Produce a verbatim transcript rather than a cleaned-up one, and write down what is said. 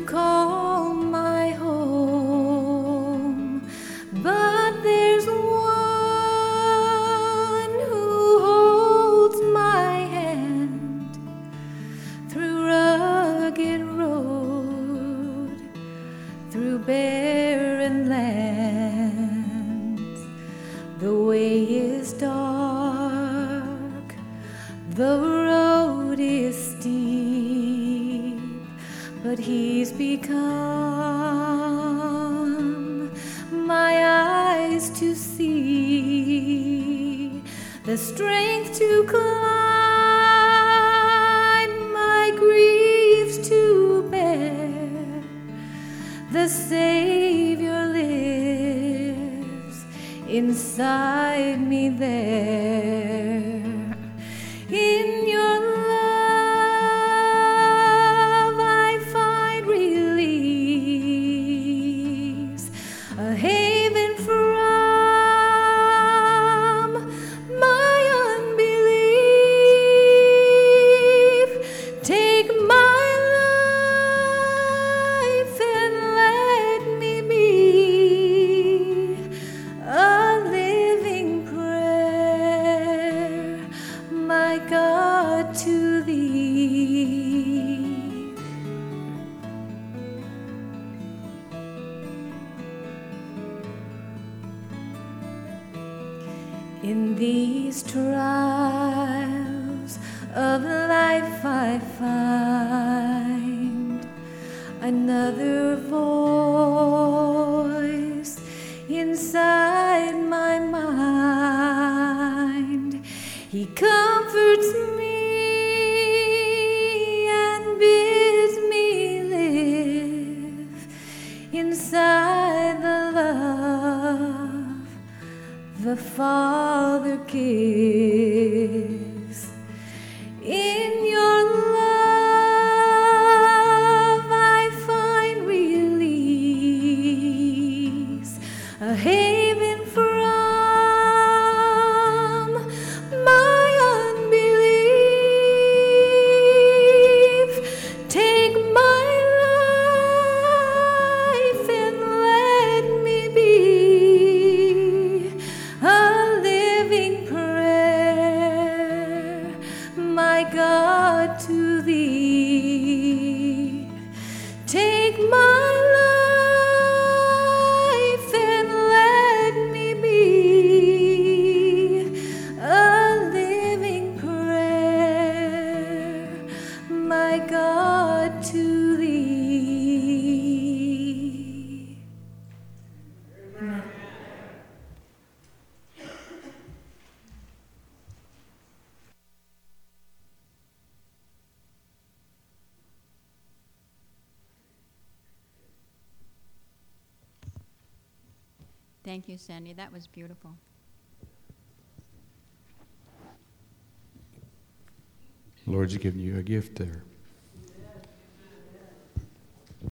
to call my home, but there's one who holds my hand through rugged road, through barren lands. The way is dark, the road is steep, but he's become my eyes to see, the strength to climb, my griefs to bear. The Savior lives inside me there. In your love I find release, a haven from my unbelief. Take my life and let me be a living prayer, my God, to thee. In these trials of life I find another voice inside my mind. He comforts me and bids me live inside the love the Father gives. In your love I find release, a haven from my unbelief. Take my life and let me be a living prayer, my God, to thee. Take my life and let me be a living prayer, my God, to thee. Amen. Thank you, Sandy. That was beautiful. Lord's given you a gift there.